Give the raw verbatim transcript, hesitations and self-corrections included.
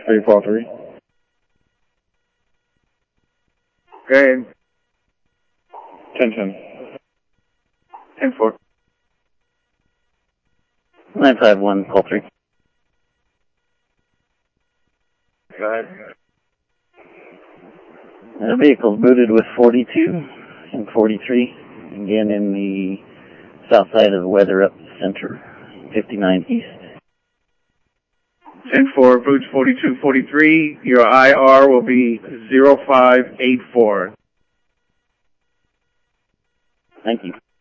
three four three. Go ahead. ten ten. ten four. nine five one, call three. Go ahead. The vehicle's booted with forty-two and forty-three. Again in the south side of the Weather Up Center, fifty-nine East. ten four, boots forty-two forty-three. Your I R will be zero five eight four. Thank you.